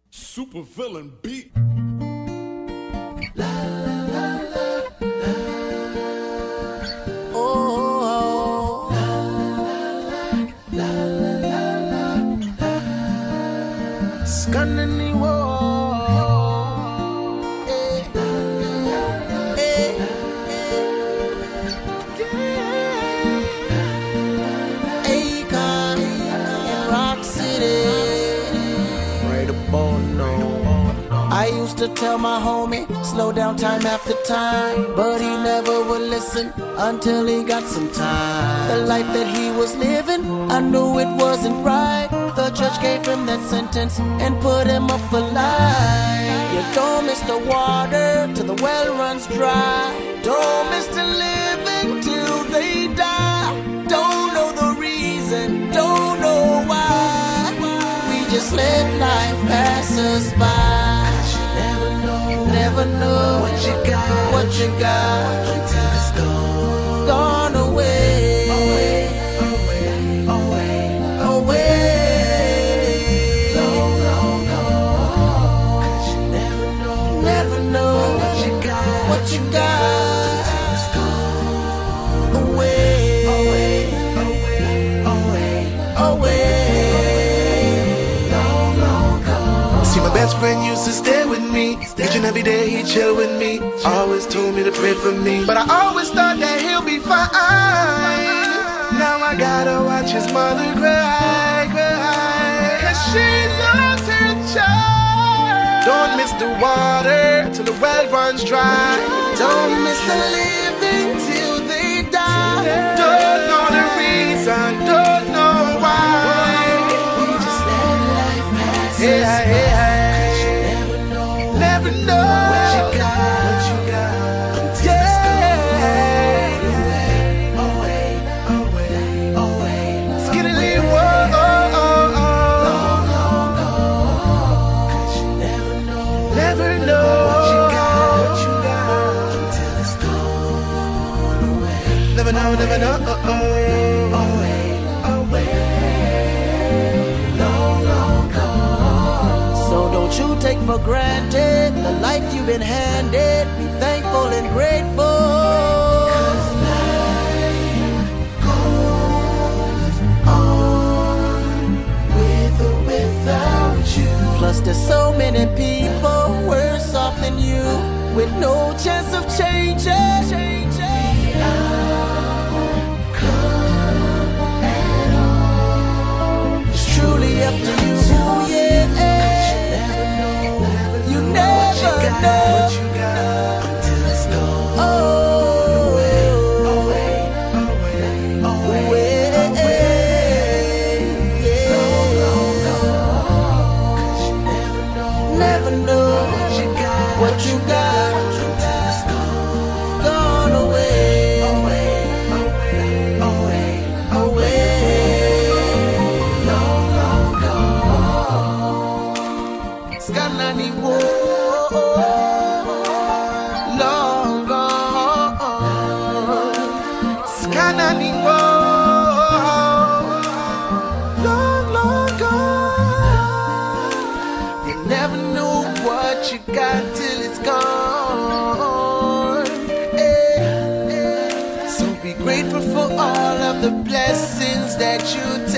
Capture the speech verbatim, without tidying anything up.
Super villain beat. Oh, scanning the wall. Hey, hey, hey. Akon in Rock City. Right about now. I used to tell my homie, slow down time after time, but he never would listen until he got some time. The life that he was living, I knew it wasn't right. The judge gave him that sentence and put him up for life. You don't miss the water till the well runs dry. Don't miss the living till they die. Don't know the reason, don't know why. We just let life pass us by. Never know what you got, what you got until it's gone, gone away, away, away, away, away. Long, long gone. 'Cause you never know, never know what you got, what you got until it's gone away, away, away, away, away. Long, long gone. See, my best friend used to stay with me. Each and every day he chill with me. Always told me to pray for me, but I always thought that he'll be fine. Now I gotta watch his mother cry, cry, 'cause she lost her child. Don't miss the water till the well runs dry. Don't miss the living till they die. Don't know the reason, don't know why. We just let life pass us Yeah, by. yeah. Never know what you got, what you got until it's gone away, away, away, Skiddly, whoa, oh, oh, oh. long, long gone. 'Cause you never know, Never know what you got, what you got until it's gone away, Never know, never know, oh, oh. away, away, long, long gone. So don't you take for granted the life you've been handed. Be thankful and grateful. 'Cause life goes on with or without you. Plus there's so many people worse off than you, with no chance of changing. The outcome at all. It's truly up to you. Yeah. You never know what you got until it's gone. Oh, away, away, away, away, yeah. Long, long gone. 'Cause you never know, never know what you got, what you got until it's gone, gone away, away, away, away, away. Long, long gone. Scanani wo, long gone. Scanani, whoa, long, long gone. You never know what you got till it's gone. Eh, eh. So be grateful for all of the blessings that you take.